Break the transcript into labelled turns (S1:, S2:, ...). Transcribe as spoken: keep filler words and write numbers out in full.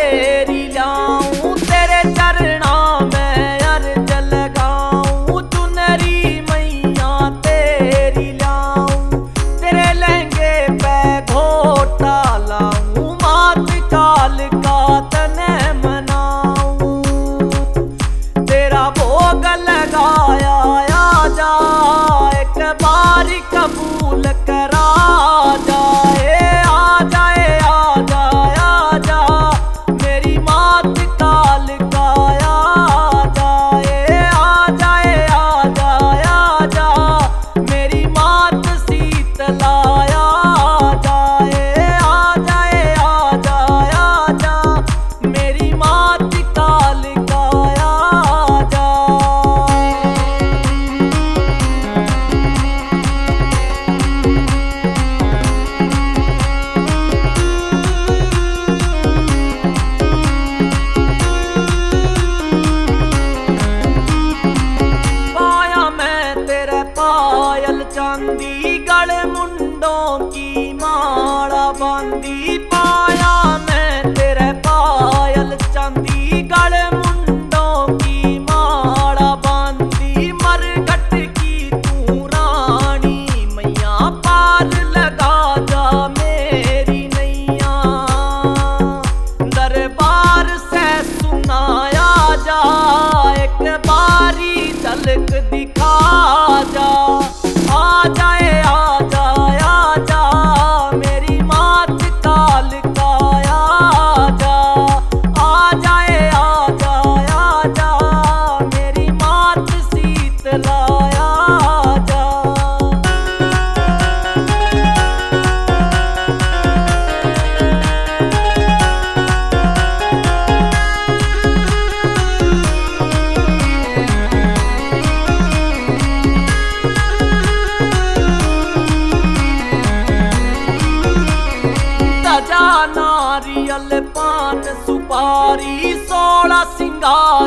S1: तेरी लाऊं, तेरे चरणा में अर्ज लगाऊं, चुनरी मैया तेरी लाऊं, तेरे लहंगे पे घोटा लाऊं, मात काल का तने मनाऊं, तेरा भोग लगाया आजा, एक बार कबूल करा जाए, आ जाए आ जाए आ जा, मेरी मात काल का आ जाए, आ जाए आ जाए आ जा, मेरी मात शीतला आ जाए, आ जाए आ जाए आ जा, मेरी मात काल का आ जा। पायल चांदी गल मुंडों की माला बांधी, पाया मैं तेरे पायल चांदी गल मुंडों की माला बांधी, मरघट की तू रानी मैया, पार लगा जा मेरी नैया, दरबार से सुनाया जा, एक बारी झलक दिखा जा, आ जाए आ जाए आ जा, मेरी मात काल का आ जा, आ जाए आ जाए आ जा, मेरी मात शीतला आ जा। नारियल पान सुपारी सोलह सिंगार